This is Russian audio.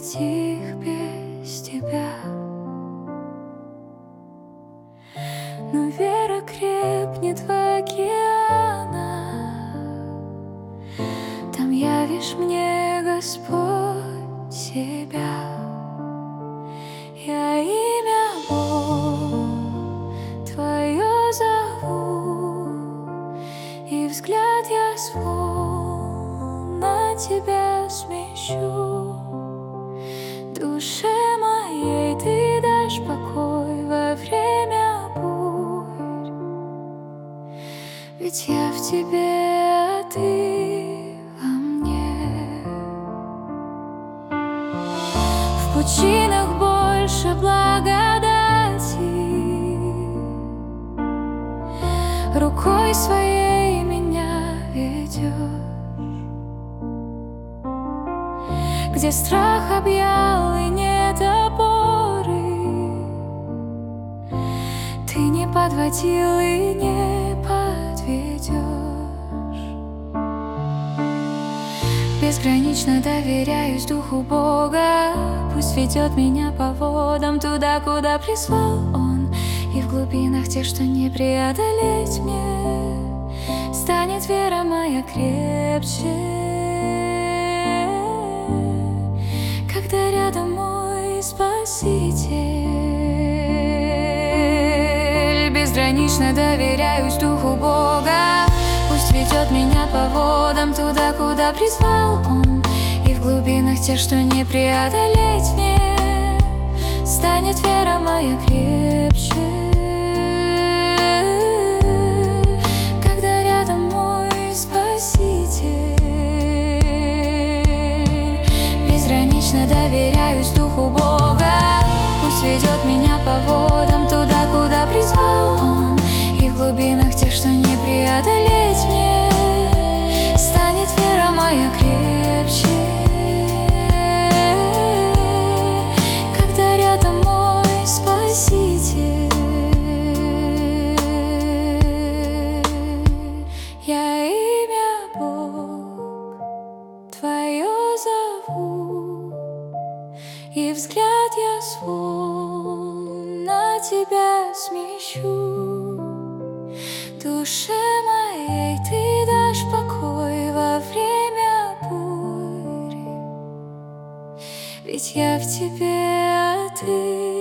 тих без тебя. Но вера крепнет в океанах, там явишь мне, Господь, себя. Я имя Бог Твое зову, и взгляд я свой на Тебя смещу. Душе моей Ты дашь покой во время бурь, ведь я в Тебе, а Ты во мне. В пучинах больше благодати, рукой своей меня ведешь. Где страх объял и нет опоры, Ты не подводил и не подведешь. Безгранично доверяюсь Духу Бога, пусть ведет меня по водам туда, куда призвал Он. И в глубинах тех, что не преодолеть мне, станет вера моя крепче. Когда рядом мой Спаситель, безгранично доверяюсь Духу Бога, пусть ведет меня по водам туда, куда призвал Он. И в глубинах тех, что не преодолеть мне, станет вера моя крепче. Когда рядом мой Спаситель, безгранично доверяюсь Духу Бога, пусть ведет меня по водам туда, куда призвал Он. И в глубинах тех, что не преодолеть мне, станет вера моя крепче. Когда рядом мой Спаситель, я имя Бог Твое зову, и взгляд я свой на Тебя смещу. Душе моей Ты дашь покой во время бури, ведь я в Тебе, а Ты